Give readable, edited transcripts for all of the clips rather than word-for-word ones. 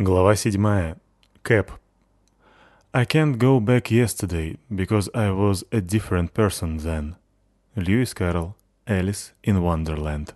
Глава 7. Кэп. I can't go back yesterday, because I was a different person then. Льюис Кэрролл. Alice in Wonderland.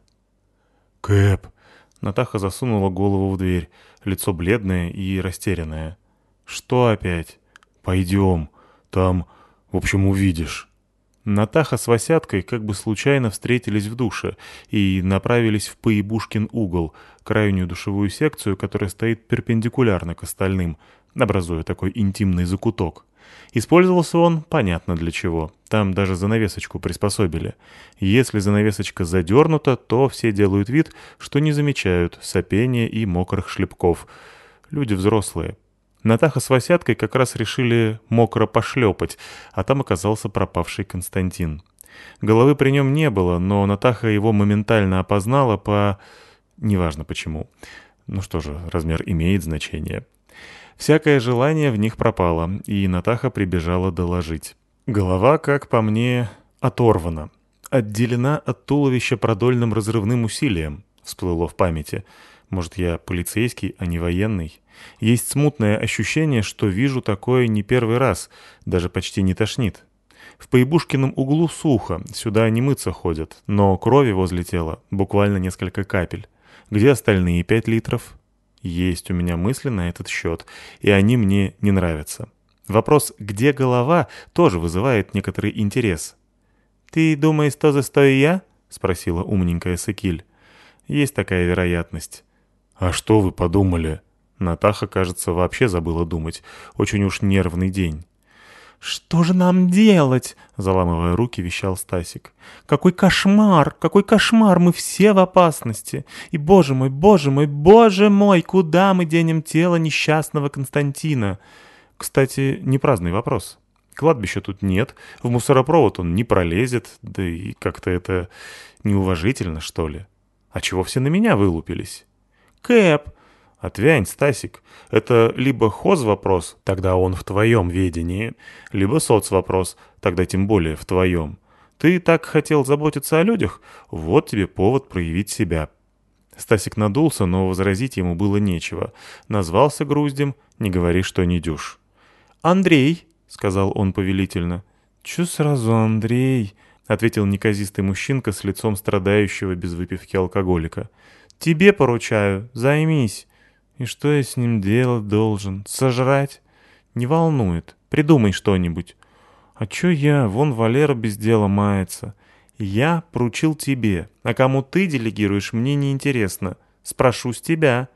«Кэп!» Натаха засунула голову в дверь, лицо бледное и растерянное. «Что опять?» «Пойдем. Там, в общем, увидишь». Натаха с Васяткой как бы случайно встретились в душе и направились в Поебушкин угол, крайнюю душевую секцию, которая стоит перпендикулярно к остальным, образуя такой интимный закуток. Использовался он понятно для чего. Там даже занавесочку приспособили. Если занавесочка задернута, то все делают вид, что не замечают сопения и мокрых шлепков. Люди взрослые. Натаха с Васяткой как раз решили мокро пошлепать, а там оказался пропавший Константин. Головы при нем не было, но Натаха его моментально опознала по... неважно почему. Ну что же, размер имеет значение. Всякое желание в них пропало, и Натаха прибежала доложить. Голова, как по мне, оторвана. Отделена от туловища продольным разрывным усилием, всплыло в памяти. Может, я полицейский, а не военный? Есть смутное ощущение, что вижу такое не первый раз, даже почти не тошнит. В Поебушкином углу сухо, сюда не мыться ходят, но крови возле тела буквально несколько капель. Где остальные 5 литров? Есть у меня мысли на этот счет, и они мне не нравятся. Вопрос «где голова?» тоже вызывает некоторый интерес. «Ты думаешь, то за что и я?» — спросила умненькая Сыкиль. «Есть такая вероятность». «А что вы подумали?» Натаха, кажется, вообще забыла думать. Очень уж нервный день. «Что же нам делать?» — заламывая руки, вещал Стасик. «Какой кошмар! Какой кошмар! Мы все в опасности! И, боже мой, боже мой, боже мой, куда мы денем тело несчастного Константина?» Кстати, не праздный вопрос. Кладбища тут нет, в мусоропровод он не пролезет, да и как-то это неуважительно, что ли. А чего все на меня вылупились? «Кэп!» «Отвянь, Стасик. Это либо хоз-вопрос, тогда он в твоем ведении, либо соц-вопрос, тогда тем более в твоем. Ты так хотел заботиться о людях? Вот тебе повод проявить себя». Стасик надулся, но возразить ему было нечего. Назвался груздем, не говори, что не дюж. «Андрей!» — сказал он повелительно. «Чё сразу Андрей?» — ответил неказистый мужчинка с лицом страдающего без выпивки алкоголика. «Тебе поручаю, займись». «И что я с ним делать должен? Сожрать?» «Не волнует. Придумай что-нибудь». «А чё я? Вон Валера без дела мается». «Я поручил тебе, а кому ты делегируешь, мне неинтересно. Спрошу с тебя».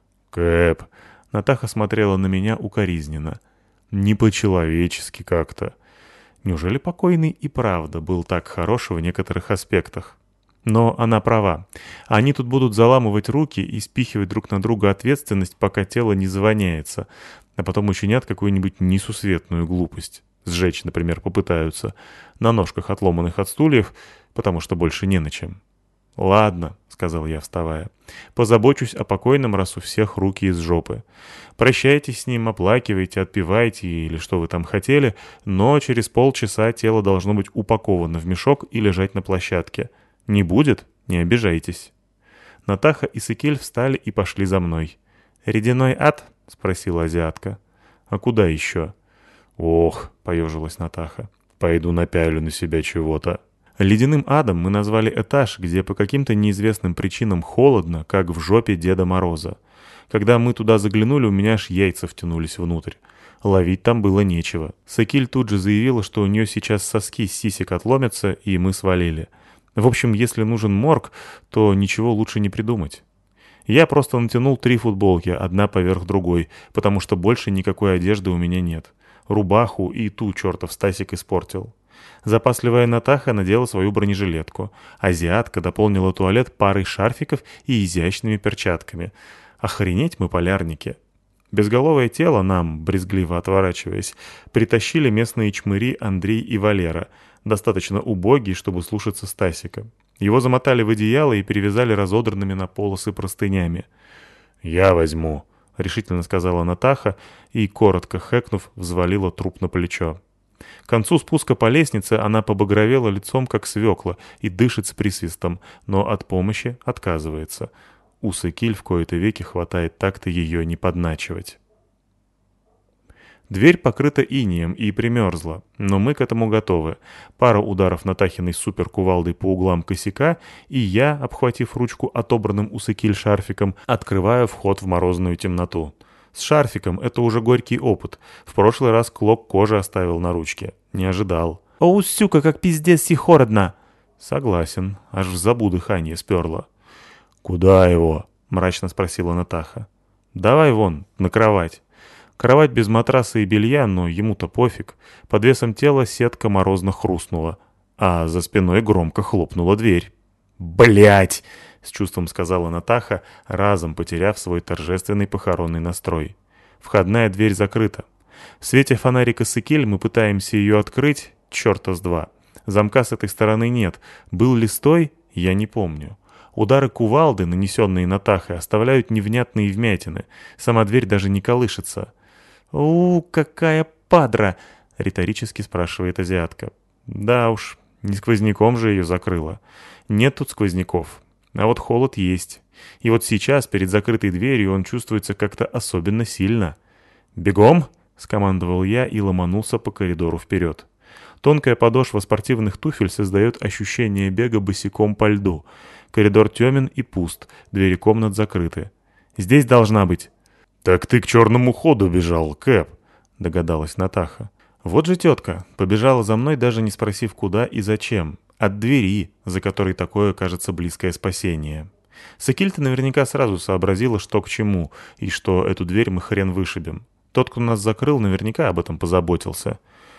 «Кэп!» Натаха смотрела на меня укоризненно. «Не по-человечески как-то». Неужели покойный и правда был так хорош в некоторых аспектах? Но она права. Они тут будут заламывать руки и спихивать друг на друга ответственность, пока тело не завоняется, а потом учинят какую-нибудь несусветную глупость. Сжечь, например, попытаются, на ножках, отломанных от стульев, потому что больше не на чем. «Ладно», — сказал я, вставая, — «позабочусь о покойном, раз у всех руки из жопы. Прощайтесь с ним, оплакивайте, отпевайте или что вы там хотели, но через полчаса тело должно быть упаковано в мешок и лежать на площадке. Не будет? Не обижайтесь». Натаха и Сыкель встали и пошли за мной. «Ледяной ад?» — спросила азиатка. «А куда еще?» «Ох», — поежилась Натаха, — «пойду напялю на себя чего-то». Ледяным адом мы назвали этаж, где по каким-то неизвестным причинам холодно, как в жопе Деда Мороза. Когда мы туда заглянули, у меня аж яйца втянулись внутрь. Ловить там было нечего. Сыкиль тут же заявила, что у нее сейчас соски с сисек отломятся, и мы свалили. В общем, если нужен морг, то ничего лучше не придумать. Я просто натянул 3 футболки, одна поверх другой, потому что больше никакой одежды у меня нет. Рубаху и ту чертов Стасик испортил. Запасливая Натаха надела свою бронежилетку. Азиатка дополнила туалет парой шарфиков и изящными перчатками. Охренеть мы полярники. Безголовое тело нам, брезгливо отворачиваясь, притащили местные чмыри Андрей и Валера, достаточно убогий, чтобы слушаться Стасика. Его замотали в одеяло и перевязали разодранными на полосы простынями. «Я возьму», — решительно сказала Натаха и, коротко хэкнув, взвалила труп на плечо. К концу спуска по лестнице она побагровела лицом, как свекла, и дышит с присвистом, но от помощи отказывается. У Секиль в кои-то веки хватает так-то ее не подначивать. Дверь покрыта инеем и примерзла, но мы к этому готовы. Пара ударов Натахиной суперкувалдой по углам косяка, и я, обхватив ручку отобранным у Секиль шарфиком, открываю вход в морозную темноту. С шарфиком это уже горький опыт. В прошлый раз клок кожи оставил на ручке. Не ожидал. «Оу, сюка, как пиздец и холодно!» Согласен, аж в забу дыхание сперло. «Куда его?» — мрачно спросила Натаха. «Давай вон, на кровать». Кровать без матраса и белья, но ему-то пофиг. Под весом тела сетка морозно хрустнула, а за спиной громко хлопнула дверь. «Блядь!» — с чувством сказала Натаха, разом потеряв свой торжественный похоронный настрой. Входная дверь закрыта. В свете фонарика Секиль мы пытаемся ее открыть, черта с два. Замка с этой стороны нет. Был ли стой, я не помню. Удары кувалды, нанесенные Натахой, оставляют невнятные вмятины. Сама дверь даже не колышется. Какая падра!» — риторически спрашивает азиатка. «Да уж, не сквозняком же ее закрыло. Нет тут сквозняков. А вот холод есть. И вот сейчас, перед закрытой дверью, он чувствуется как-то особенно сильно. «Бегом!» — скомандовал я и ломанулся по коридору вперед. Тонкая подошва спортивных туфель создает ощущение бега босиком по льду. Коридор темен и пуст, двери комнат закрыты. «Здесь должна быть». «Так ты к черному ходу бежал, Кэп», — догадалась Натаха. «Вот же тетка, побежала за мной, даже не спросив, куда и зачем. От двери, за которой такое, кажется, близкое спасение». Секиль-то наверняка сразу сообразила, что к чему, и что эту дверь мы хрен вышибем. Тот, кто нас закрыл, наверняка об этом позаботился.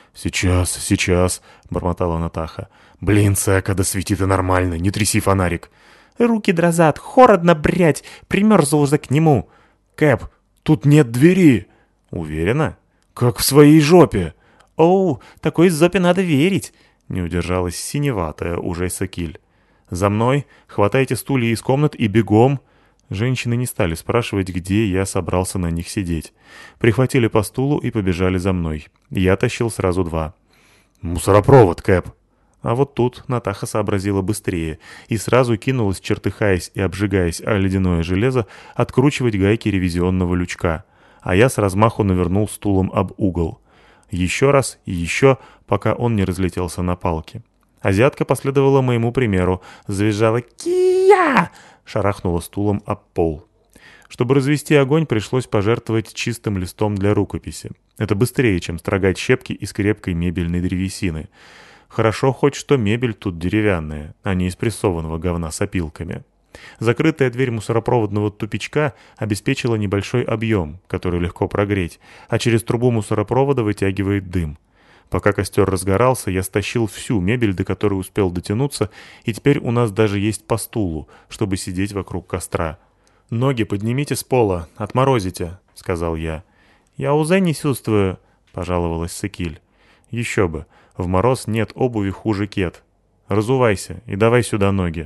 «Сейчас», — бормотала Натаха. «Блин, Сека, да свети ты нормально, не тряси фонарик». «Руки дрожат, холодно, блядь, примерзла уже к нему». «Кэп, тут нет двери». «Уверена?» «Как в своей жопе». «Оу, такой зопе надо верить», — не удержалась синеватая уже Секиль. «За мной, хватайте стулья из комнат и бегом». Женщины не стали спрашивать, где я собрался на них сидеть. Прихватили по стулу и побежали за мной. Я тащил сразу два. «Мусоропровод, Кэп!» А вот тут Натаха сообразила быстрее и сразу кинулась, чертыхаясь и обжигаясь о ледяное железо, откручивать гайки ревизионного лючка. А я с размаху навернул стулом об угол. Еще раз и еще, пока он не разлетелся на палке. Азиатка последовала моему примеру, завизжала «Кия!», шарахнула стулом об пол. Чтобы развести огонь, пришлось пожертвовать чистым листом для рукописи. Это быстрее, чем строгать щепки из крепкой мебельной древесины. Хорошо хоть что мебель тут деревянная, а не из прессованного говна с опилками. Закрытая дверь мусоропроводного тупичка обеспечила небольшой объем, который легко прогреть, а через трубу мусоропровода вытягивает дым. Пока костер разгорался, я стащил всю мебель, до которой успел дотянуться, и теперь у нас даже есть по стулу, чтобы сидеть вокруг костра. «Ноги поднимите с пола, отморозите», — сказал я. «Я уже не чувствую», — пожаловалась Секиль. «Еще бы, в мороз нет обуви хуже кет. Разувайся и давай сюда ноги».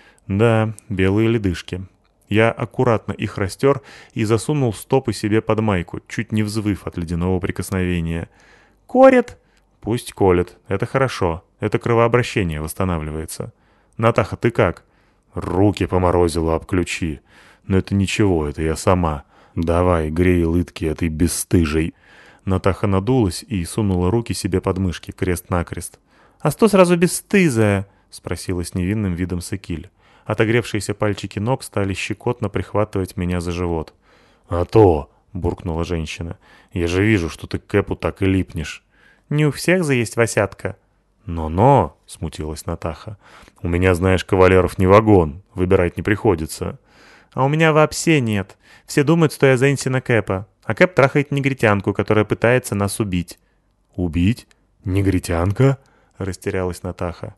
Да, белые ледышки. Я аккуратно их растер и засунул стопы себе под майку, чуть не взвыв от ледяного прикосновения. «Корят!» «Пусть колет. Это хорошо. Это кровообращение восстанавливается. Натаха, ты как?» «Руки поморозила об ключи. Но это ничего, это я сама. Давай, грей лытки этой бесстыжей». Натаха надулась и сунула руки себе под мышки, крест-накрест. «А что сразу бесстызая?» — спросила с невинным видом Секиль. Отогревшиеся пальчики ног стали щекотно прихватывать меня за живот. «А то!» — буркнула женщина. «Я же вижу, что ты к Кэпу так и липнешь». «Не у всех заесть Васятка». «Но-но!» — смутилась Натаха. «У меня, знаешь, кавалеров не вагон. Выбирать не приходится». «А у меня вообще нет. Все думают, что я Зенсина Кэпа. А Кэп трахает негритянку, которая пытается нас убить». «Убить? Негритянка?» — растерялась Натаха.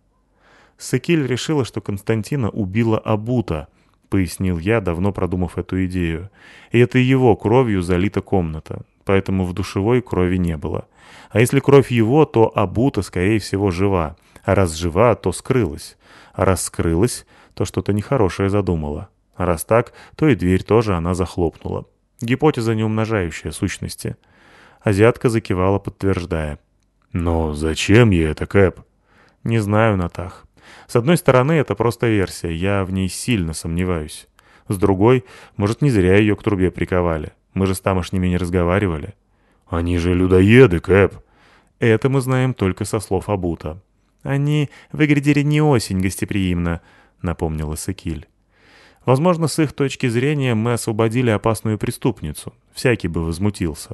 Секиль решила, что Константина убила Абута, пояснил я, давно продумав эту идею. И это его кровью залита комната, поэтому в душевой крови не было. А если кровь его, то Абута, скорее всего, жива. А раз жива, то скрылась. А раз скрылась, то что-то нехорошее задумала. А раз так, то и дверь тоже она захлопнула. Гипотеза неумножающая сущности. Азиатка закивала, подтверждая. «Но зачем ей это, Кэп?» «Не знаю, Натах. С одной стороны, это просто версия, я в ней сильно сомневаюсь. С другой, может, не зря ее к трубе приковали. Мы же с тамошними не разговаривали. Они же людоеды, Кэп. Это мы знаем только со слов Абута. Они выглядели не очень гостеприимно, напомнила Секиль. Возможно, с их точки зрения мы освободили опасную преступницу. Всякий бы возмутился.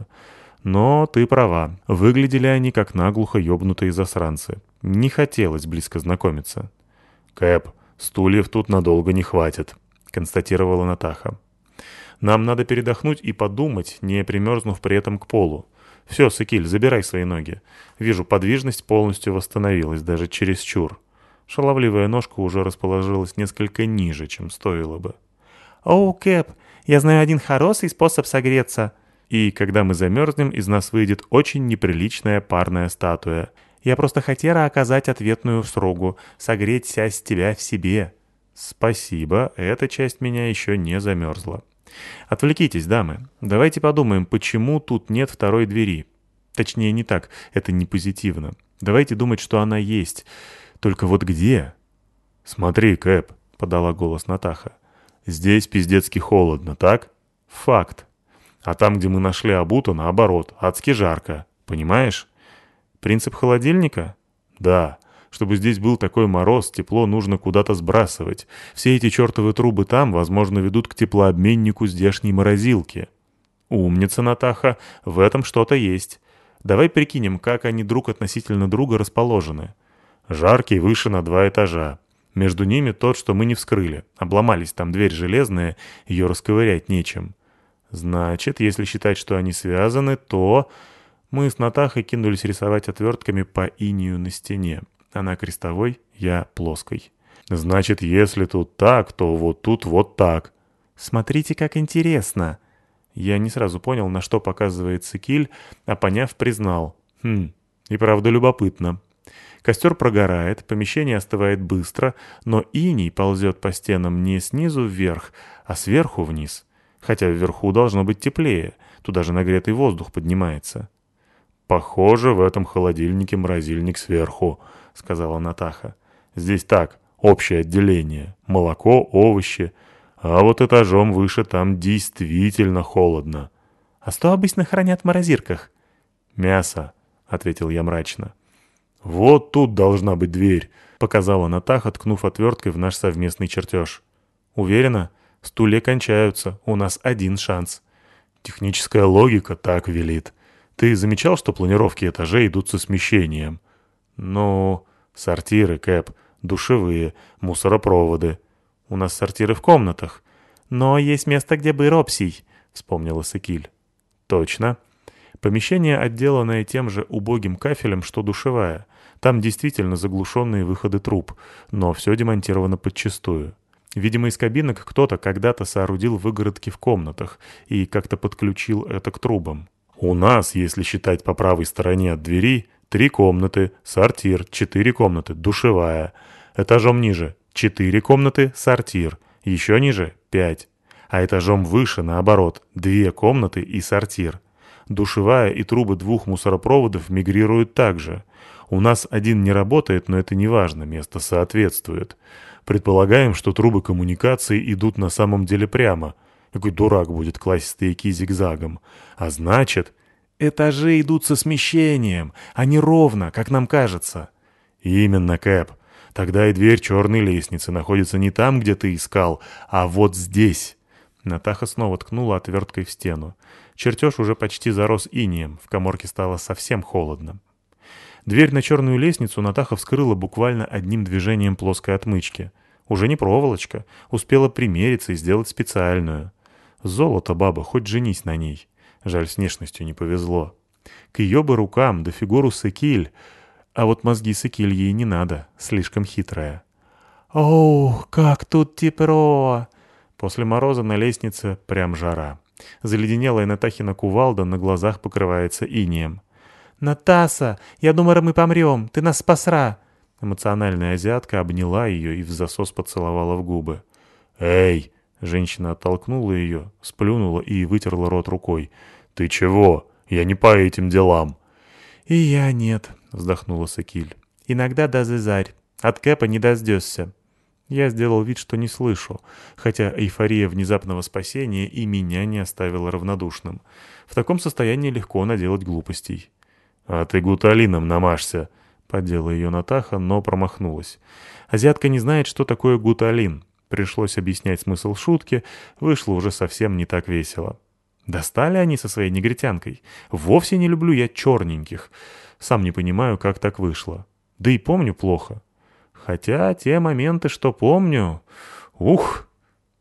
Но ты права. Выглядели они как наглухо ёбнутые засранцы. Не хотелось близко знакомиться. «Кэп, стульев тут надолго не хватит», — констатировала Натаха. «Нам надо передохнуть и подумать, не примерзнув при этом к полу. Все, Секиль, забирай свои ноги. Вижу, подвижность полностью восстановилась, даже чересчур». Шаловливая ножка уже расположилась несколько ниже, чем стоило бы. «Оу, Кэп, я знаю один хороший способ согреться». И когда мы замерзнем, из нас выйдет очень неприличная парная статуя. Я просто хотела оказать ответную услугу, согреть часть тебя в себе. Спасибо, эта часть меня еще не замерзла. Отвлекитесь, дамы. Давайте подумаем, почему тут нет второй двери. Точнее, не так, это не позитивно. Давайте думать, что она есть. Только вот где? Смотри, Кэп, подала голос Натаха. Здесь пиздецки холодно, так? Факт. А там, где мы нашли Абута, наоборот, адски жарко. Понимаешь? Принцип холодильника? Да. Чтобы здесь был такой мороз, тепло нужно куда-то сбрасывать. Все эти чертовы трубы там, возможно, ведут к теплообменнику здешней морозилки. Умница, Натаха, в этом что-то есть. Давай прикинем, как они друг относительно друга расположены. Жаркий выше на 2 этажа. Между ними тот, что мы не вскрыли. Обломались, там дверь железная, ее расковырять нечем. Значит, если считать, что они связаны, то... Мы с Натахой кинулись рисовать отвертками по инию на стене. Она крестовой, я плоской. Значит, если тут так, то вот тут вот так. Смотрите, как интересно. Я не сразу понял, на что показывает Секиль, а поняв, признал. И правда любопытно. Костер прогорает, помещение остывает быстро, но иней ползет по стенам не снизу вверх, а сверху вниз. Хотя вверху должно быть теплее, туда же нагретый воздух поднимается. «Похоже, в этом холодильнике морозильник сверху», — сказала Натаха. «Здесь так, общее отделение. Молоко, овощи. А вот этажом выше там действительно холодно». «А что обычно хранят в морозилках?» «Мясо», — ответил я мрачно. «Вот тут должна быть дверь», — показала Натаха, ткнув отверткой в наш совместный чертеж. «Уверена? Стулья кончаются, у нас один шанс». «Техническая логика так велит. Ты замечал, что планировки этажей идут со смещением?» «Ну, сортиры, Кэп, душевые, мусоропроводы. У нас сортиры в комнатах». «Но есть место, где бы ропсий», — вспомнила Секиль. «Точно. Помещение, отделанное тем же убогим кафелем, что душевая. Там действительно заглушенные выходы труб, но все демонтировано подчистую. Видимо, из кабинок кто-то когда-то соорудил выгородки в комнатах и как-то подключил это к трубам. У нас, если считать по правой стороне от двери, 3 комнаты, сортир, 4 комнаты, душевая. Этажом ниже 4 комнаты, сортир, еще ниже 5. А этажом выше, наоборот, 2 комнаты и сортир. Душевая и трубы 2 мусоропроводов мигрируют также. У нас один не работает, но это не важно, место соответствует. Предполагаем, что трубы коммуникации идут на самом деле прямо. Какой дурак будет класть стояки зигзагом. А значит, этажи идут со смещением, а не ровно, как нам кажется. Именно, Кэп. Тогда и дверь черной лестницы находится не там, где ты искал, а вот здесь. Натаха снова ткнула отверткой в стену. Чертеж уже почти зарос инеем, в каморке стало совсем холодно. Дверь на черную лестницу Натаха вскрыла буквально одним движением плоской отмычки. Уже не проволочка, успела примериться и сделать специальную. Золото, баба, хоть женись на ней. Жаль, с внешностью не повезло. К ее бы рукам, да фигуру Секиль. А вот мозги Секиль ей не надо, слишком хитрая. «Оу, как тут тепло!» После мороза на лестнице прям жара. Заледенелая Натахина кувалда на глазах покрывается инеем. «Натаса, я думала, мы помрем. Ты нас спасла!» Эмоциональная азиатка обняла ее и в засос поцеловала в губы. «Эй!» — женщина оттолкнула ее, сплюнула и вытерла рот рукой. «Ты чего? Я не по этим делам!» «И я нет», — вздохнула Секиль. «Иногда да зазарь. От Кэпа не дождешься». Я сделал вид, что не слышу, хотя эйфория внезапного спасения и меня не оставила равнодушным. В таком состоянии легко наделать глупостей. «А ты гуталином намажься», — поддела ее Натаха, но промахнулась. Азиатка не знает, что такое гуталин. Пришлось объяснять смысл шутки, вышло уже совсем не так весело. Достали они со своей негритянкой. Вовсе не люблю я черненьких. Сам не понимаю, как так вышло. Да и помню плохо. Хотя те моменты, что помню... Ух!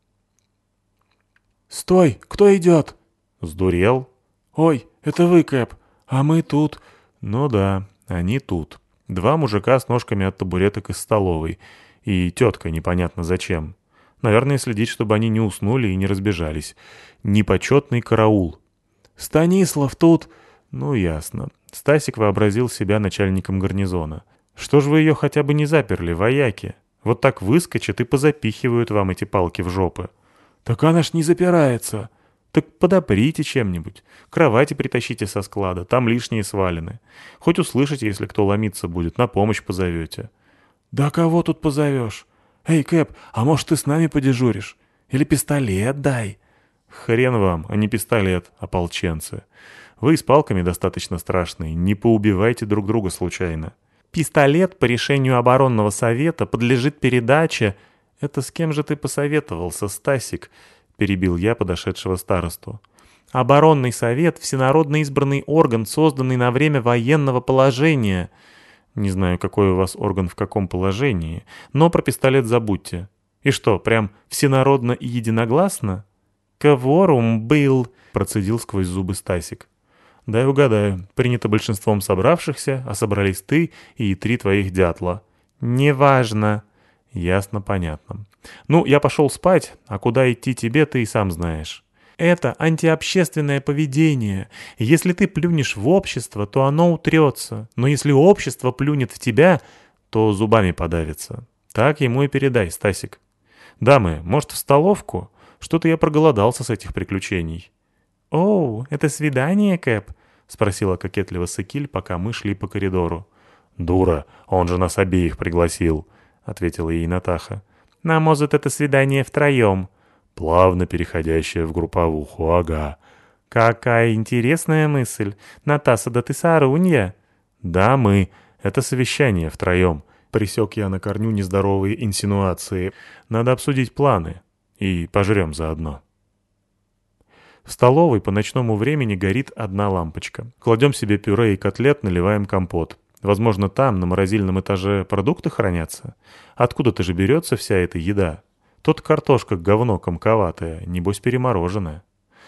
«Стой! Кто идет?» Сдурел? «Ой, это вы, Кэп, а мы тут...» Ну да, они тут. Два мужика с ножками от табуреток из столовой. И тетка непонятно зачем. Наверное, следить, чтобы они не уснули и не разбежались. Непочетный караул. «Станислав тут...» Ну, ясно. Стасик вообразил себя начальником гарнизона. Что ж вы ее хотя бы не заперли, вояки? Вот так выскочат и позапихивают вам эти палки в жопы. «Так она ж не запирается». Так подоприте чем-нибудь. Кровати притащите со склада, там лишние свалены. Хоть услышите, если кто ломиться будет, на помощь позовете. «Да кого тут позовешь? Эй, Кэп, а может ты с нами подежуришь? Или пистолет дай?» Хрен вам, а не пистолет, ополченцы. Вы с палками достаточно страшные, не поубивайте друг друга случайно. Пистолет по решению оборонного совета подлежит передаче. Это с кем же ты посоветовался, Стасик? Перебил я подошедшего старосту. Оборонный совет — всенародно избранный орган, созданный на время военного положения. Не знаю, какой у вас орган в каком положении, но про пистолет забудьте. И что, прям всенародно и единогласно? «Кворум был», — процедил сквозь зубы Стасик. «Дай угадаю, принято большинством собравшихся, а собрались ты и 3 твоих дятла». «Неважно». «Ясно, понятно. Ну, я пошел спать, а куда идти тебе, ты и сам знаешь». «Это антиобщественное поведение. Если ты плюнешь в общество, то оно утрется. Но если общество плюнет в тебя, то зубами подавится. Так ему и передай, Стасик. Дамы, может, в столовку? Что-то я проголодался с этих приключений». «Оу, это свидание, Кэп?» — спросила кокетливо Секиль, пока мы шли по коридору. «Дура, он же нас обеих пригласил», — ответила ей Натаха. «А может, это свидание втроем?» «Плавно переходящее в групповуху, ага». «Какая интересная мысль. Натаса, да ты сорунья». «Да, мы. Это совещание втроем». Пресек я на корню нездоровые инсинуации. «Надо обсудить планы. И пожрем заодно». В столовой по ночному времени горит одна лампочка. Кладем себе пюре и котлет, наливаем компот. Возможно, там, на морозильном этаже, продукты хранятся. Откуда-то же берется вся эта еда. Тут картошка говно комковатая, небось перемороженная.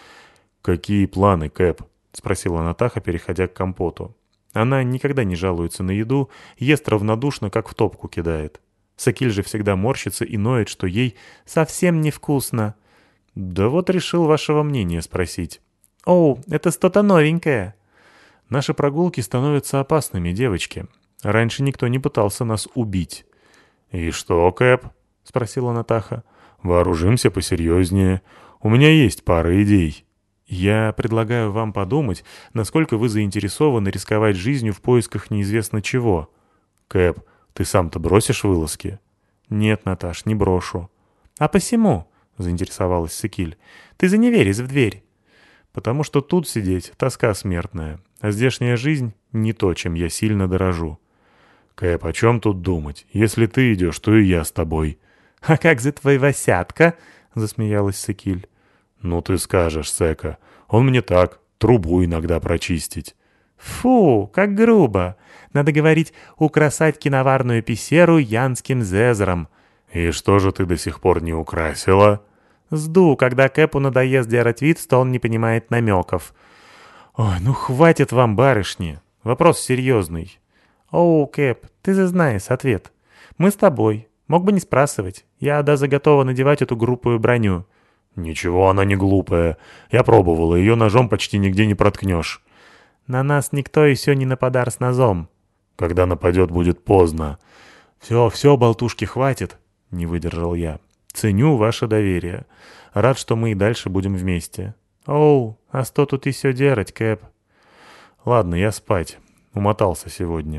«Какие планы, Кэп?» — спросила Натаха, переходя к компоту. Она никогда не жалуется на еду, ест равнодушно, как в топку кидает. Сакиль же всегда морщится и ноет, что ей совсем невкусно. «Да вот решил вашего мнения спросить». «Оу, это что-то новенькое». «Наши прогулки становятся опасными, девочки. Раньше никто не пытался нас убить». «И что, Кэп?» — спросила Натаха. «Вооружимся посерьезнее. У меня есть пара идей». «Я предлагаю вам подумать, насколько вы заинтересованы рисковать жизнью в поисках неизвестно чего». «Кэп, ты сам-то бросишь вылазки?» «Нет, Наташ, не брошу». «А посему?» — заинтересовалась Секиль. «Ты заневерись в дверь». «Потому что тут сидеть — тоска смертная, а здешняя жизнь — не то, чем я сильно дорожу». «Кэп, о чем тут думать? Если ты идешь, то и я с тобой». «А как же твой Васятка?» — засмеялась Секиль. «Ну ты скажешь, Сека. Он мне так, трубу иногда прочистить». «Фу, как грубо. Надо говорить, украсать киноварную пещеру янским зезром». «И что же ты до сих пор не украсила?» «Сду, когда Кэпу надоест делать вид, что он не понимает намеков». «Ой, ну хватит вам, барышни. Вопрос серьезный». «Оу, Кэп, ты же знаешь ответ. Мы с тобой. Мог бы не спрашивать. Я даже готова надевать эту глупую броню». «Ничего, она не глупая. Я пробовала, ее ножом почти нигде не проткнешь». «На нас никто еще не нападар с ножом». «Когда нападет, будет поздно». «Все, болтушки, хватит», — не выдержал я. «Ценю ваше доверие. Рад, что мы и дальше будем вместе». «Оу, а что тут еще делать, Кэп?» «Ладно, я спать. Умотался сегодня».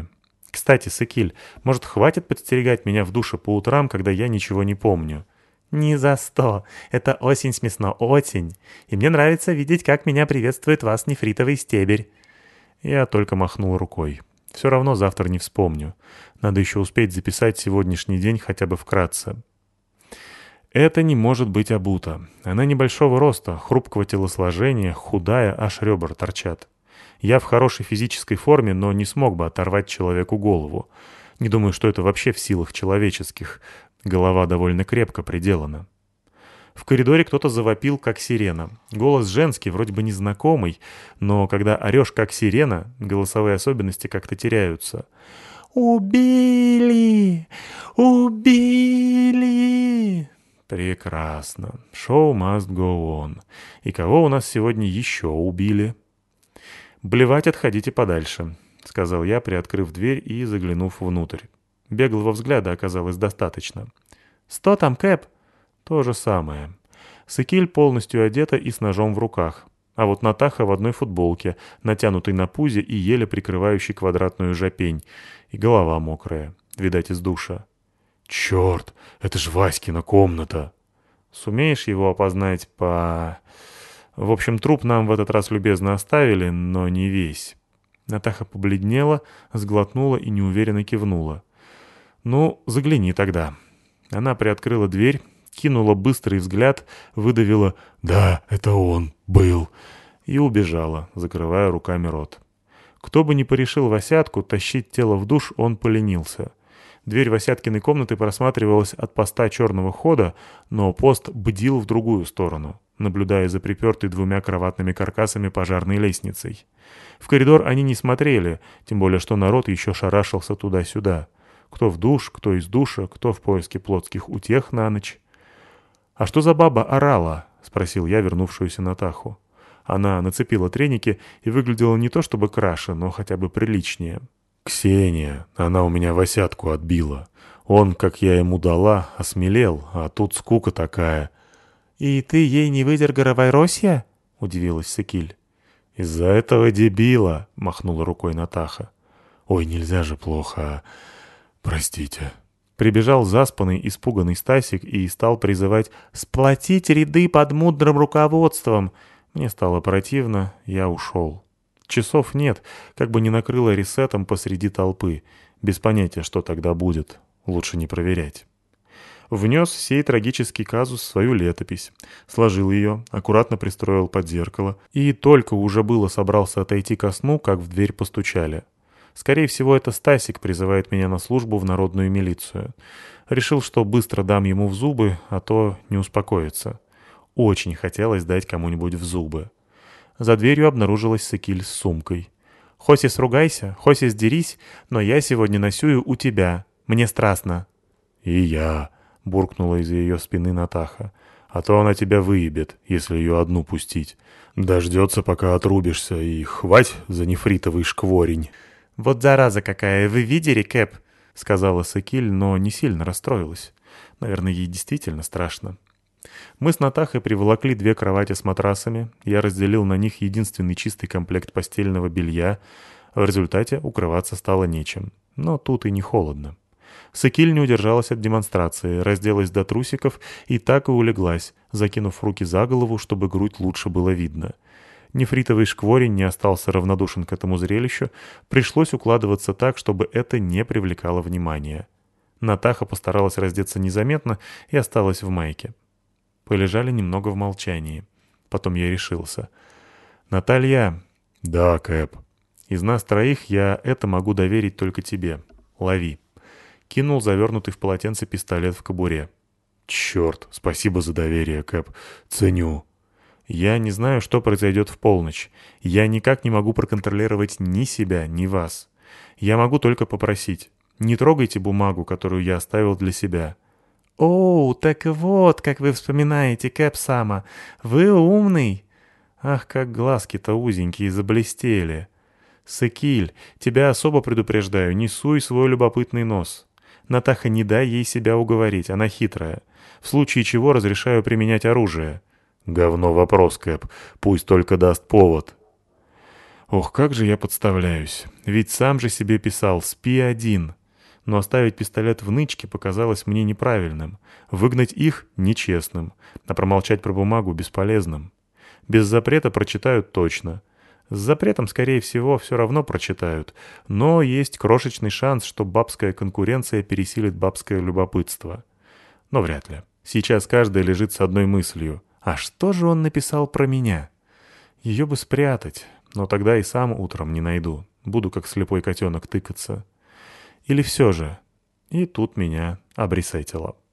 Кстати, Сыкиль, может, хватит подстерегать меня в душе по утрам, когда я ничего не помню?» «Ни за сто. Это осень смешно, осень. И мне нравится видеть, как меня приветствует вас нефритовый стебель». Я только махнул рукой. Все равно завтра не вспомню. Надо еще успеть записать сегодняшний день хотя бы вкратце. Это не может быть Абута. Она небольшого роста, хрупкого телосложения, худая, аж ребра торчат. Я в хорошей физической форме, но не смог бы оторвать человеку голову. Не думаю, что это вообще в силах человеческих. Голова довольно крепко приделана. В коридоре кто-то завопил, как сирена. Голос женский, вроде бы незнакомый, но когда орешь, как сирена, голосовые особенности как-то теряются. «Убили! Убили!» Прекрасно. Шоу must go on. И кого у нас сегодня еще убили? «Блевать, отходите подальше», — сказал я, приоткрыв дверь и заглянув внутрь. Беглого взгляда оказалось достаточно. «Что там, Кэп?» То же самое. Сыкиль полностью одета и с ножом в руках. А вот Натаха в одной футболке, натянутой на пузе и еле прикрывающей квадратную жопень. И голова мокрая, видать, из душа. «Черт, это ж Васькина комната!» «Сумеешь его опознать по...» В общем, труп нам в этот раз любезно оставили, но не весь. Натаха побледнела, сглотнула и неуверенно кивнула. «Ну, загляни тогда». Она приоткрыла дверь, кинула быстрый взгляд, выдавила «Да, это он, был» и убежала, закрывая руками рот. Кто бы ни порешил Васятку, тащить тело в душ он поленился. Дверь Васяткиной комнаты просматривалась от поста черного хода, но пост бдил в другую сторону, наблюдая за припертой двумя кроватными каркасами пожарной лестницей. В коридор они не смотрели, тем более что народ еще шарашился туда-сюда. Кто в душ, кто из душа, кто в поиске плотских утех на ночь. «А что за баба орала?» — спросил я вернувшуюся Натаху. Она нацепила треники и выглядела не то чтобы краше, но хотя бы приличнее. «Ксения, она у меня Васятку отбила. Он, как я ему дала, осмелел, а тут скука такая». «И ты ей не выдер Горовайросья?» — удивилась Сыкиль. «Из-за этого дебила», — махнула рукой Натаха. «Ой, нельзя же плохо, простите». Прибежал заспанный, испуганный Стасик и стал призывать «сплотить ряды под мудрым руководством». Мне стало противно, я ушел. Часов нет, как бы не накрыло ресетом посреди толпы. Без понятия, что тогда будет. Лучше не проверять. Внес сей трагический казус в свою летопись. Сложил ее, аккуратно пристроил под зеркало. И только уже было собрался отойти ко сну, как в дверь постучали. Скорее всего, это Стасик призывает меня на службу в народную милицию. Решил, что быстро дам ему в зубы, а то не успокоится. Очень хотелось дать кому-нибудь в зубы. За дверью обнаружилась Сыкиль с сумкой. «Хосис ругайся, Хосис дерись, но я сегодня носюю у тебя. Мне страстно». «И я», — буркнула из-за ее спины Натаха. «А то она тебя выебет, если ее одну пустить. Дождется, пока отрубишься, и хвать за нефритовый шкворень». «Вот зараза какая, вы видели, Кэп?» — сказала Сыкиль, но не сильно расстроилась. Наверное, ей действительно страшно. Мы с Натахой приволокли 2 кровати с матрасами, я разделил на них единственный чистый комплект постельного белья. В результате укрываться стало нечем. Но тут и не холодно. Сыкиль не удержалась от демонстрации, разделась до трусиков и так и улеглась, закинув руки за голову, чтобы грудь лучше было видно. Нефритовый шкворень не остался равнодушен к этому зрелищу, пришлось укладываться так, чтобы это не привлекало внимания. Натаха постаралась раздеться незаметно и осталась в майке. Полежали немного в молчании. Потом я решился. «Наталья...» «Да, Кэп». «Из нас троих я это могу доверить только тебе. Лови». Кинул завернутый в полотенце пистолет в кобуре. «Черт, спасибо за доверие, Кэп. Ценю». «Я не знаю, что произойдет в полночь. Я никак не могу проконтролировать ни себя, ни вас. Я могу только попросить. Не трогайте бумагу, которую я оставил для себя». «Оу, так вот, как вы вспоминаете, Кэп-сама. Вы умный». Ах, как глазки-то узенькие заблестели. «Сыкиль, тебя особо предупреждаю, не суй свой любопытный нос. Натаха, не дай ей себя уговорить, она хитрая. В случае чего разрешаю применять оружие». «Говно вопрос, Кэп. Пусть только даст повод». Ох, как же я подставляюсь. Ведь сам же себе писал «спи один». Но оставить пистолет в нычке показалось мне неправильным, выгнать их — нечестным, а промолчать про бумагу — бесполезным. Без запрета прочитают точно. С запретом, скорее всего, все равно прочитают, но есть крошечный шанс, что бабская конкуренция пересилит бабское любопытство. Но вряд ли. Сейчас каждый лежит с одной мыслью. А что же он написал про меня? Ее бы спрятать, но тогда и сам утром не найду. Буду как слепой котенок тыкаться. Или все же. И тут меня обресетило.